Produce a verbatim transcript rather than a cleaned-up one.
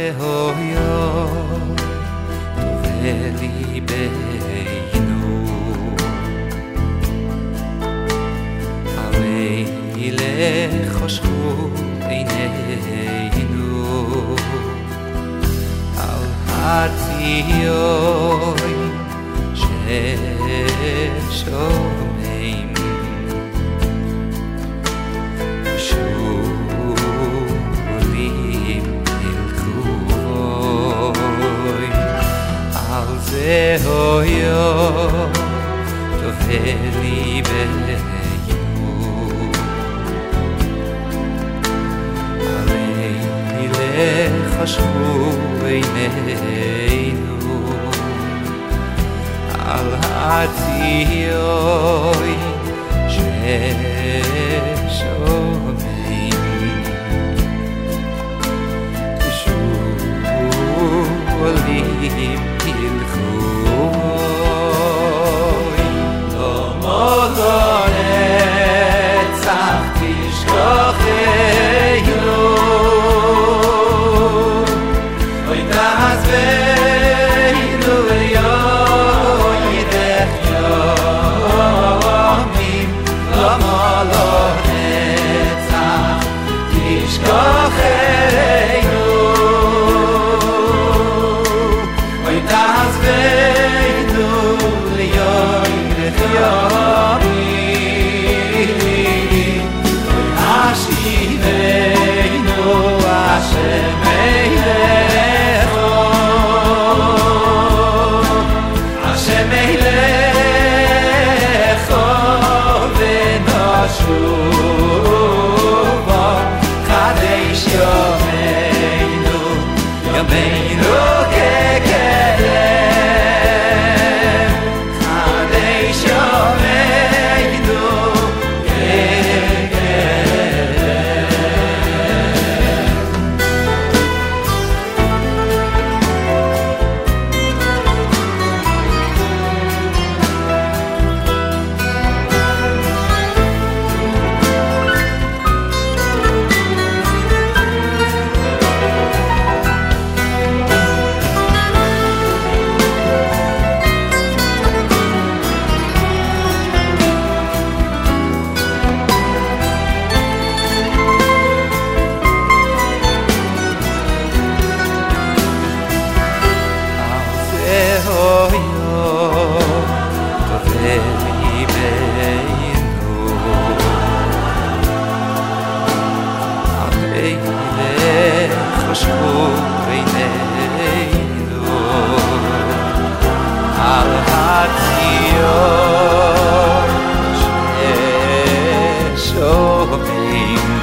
זהו וליבנו הרי לחשכו עינינו על הציון ששומעים שולים ילכו בוי על זהו יום טוב ליבנו הרי לחשכו עינינו על הציון ששומעים שולים ילכו לא מולו נצח תשכחנו אוי תעזבנו יוידך יומים לא מולו נצח תשכחנו אוי תעזבנו ליוידך יומים אשיבנו השם אלכו השם אלכו ונשובו חדש יומנו יומנו כקדם חדש יומנו על הציון ששומעים